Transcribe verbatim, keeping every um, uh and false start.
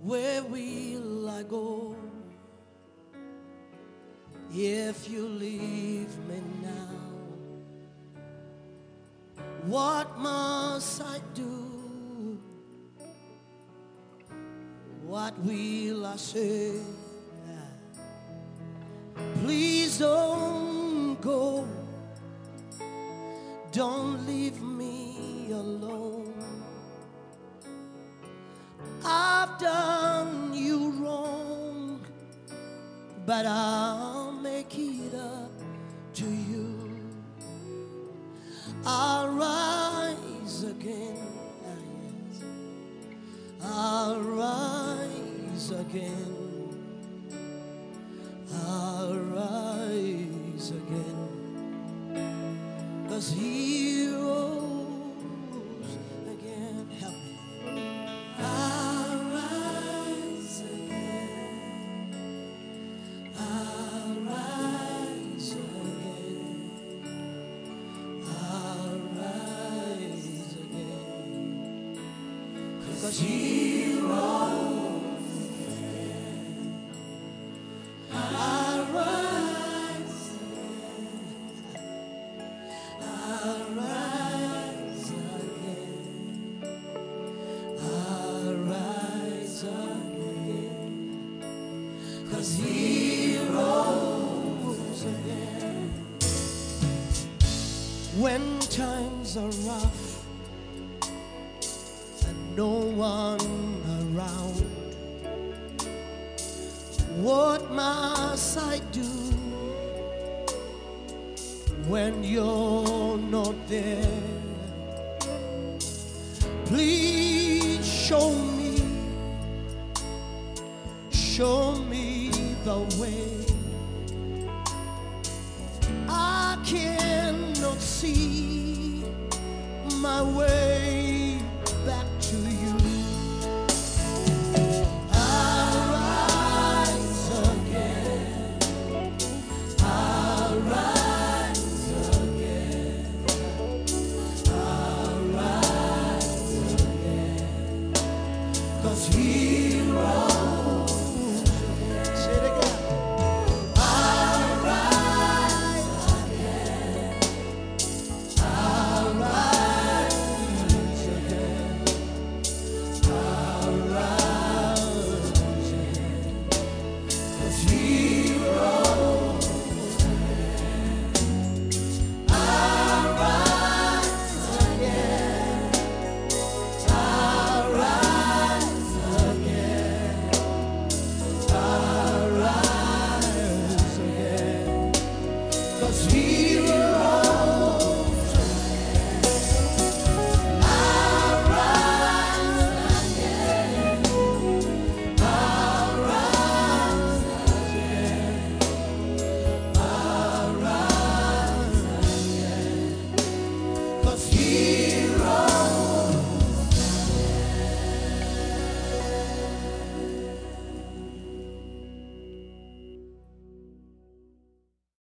Where will I go if you leave me now? What must I do? What will I say? Please don't go. Don't leave me alone. I've done you wrong, but I'll make it up to you. I'll rise again. I'll rise again. I'll rise again. 'Cause he rose again. Help me. I'll rise again. I'll rise again. I'll rise again. 'Cause he rose again. I'll rise again. I'll rise again. I'll rise again. 'Cause he rose again. When times are rough and no one around, what must I do when you're not there? Please show me, show me the way. I cannot see my way back to you. I'll rise again. I'll rise again. I'll rise again. 'Cause he rose.